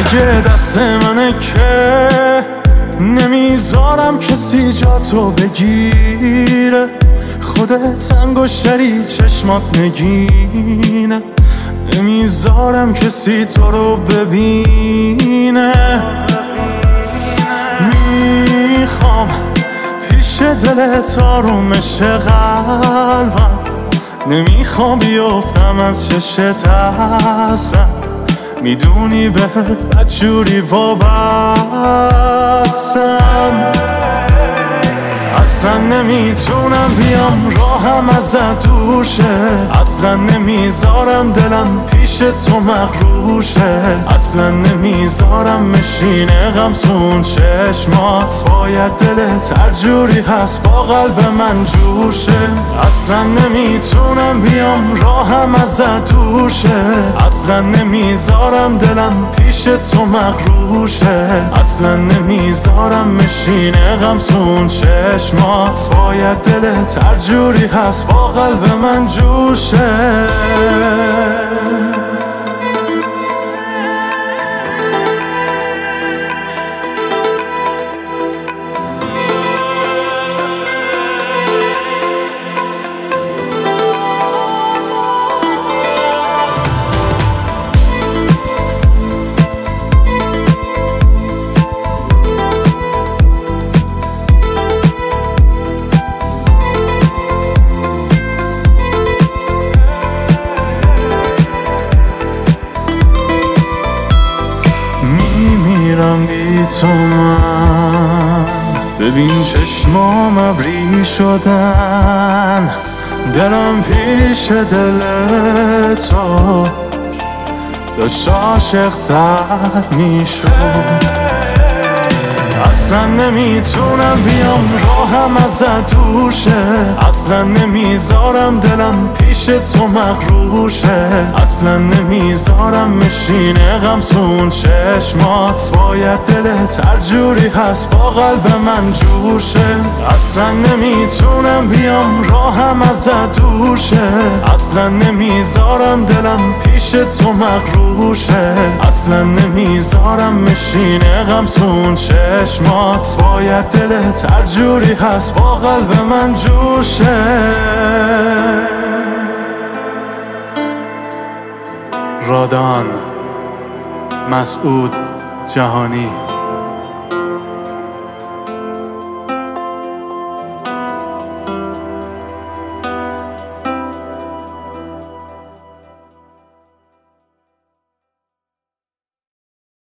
دیگه دست منه که نمیذارم کسی جا تو بگیره. خودت انگشتری چشمات نگینه، نمیذارم کسی تو رو ببینه. میخوام پیش دلت آرومش قلبم، نمیخوام بیفتم از چشت اصلا. میدونی بهت بدجوری وابستم، اصلا نمیتونم بیام راهم ازت دور شه. اصلا نمیذارم دلم پیش تو مغروشه. اصلا نمیذارم مشینه غم تون چشمات. باید دلت هر جوری هست با قلب من جور شه. اصلا نمیتونم بیام راهم ازت دور شه. اصلا نمیذارم دلم پیش تو مغروشه. اصلا نمیذارم مشینه غم تون چشمات. باید دلت هر جوری هست با قلب من جوشه. میمیرم بی تو من، ببین چشمام ابری شدن. دلم پیش دل تو داشت عاشق‌تر میشد. اصلا نمیتونم بیام راهم ازت دور شه. اصلا نمیذارم دلم پیش تو مغرور شه. اصلا نمیذارم مشینه غم تون چشمات. باید دلت هر جوری هست با قلب من جور شه. اصلا نمیتونم بیام راهم ازت دور شه. اصلا نمیذارم دلم پیش تو مغرور شه. اصلا نمیذارم مشینه غم تون چشمات. باید دلت هر جوری هست با قلب من جور شه. رادان مسعود جهانی.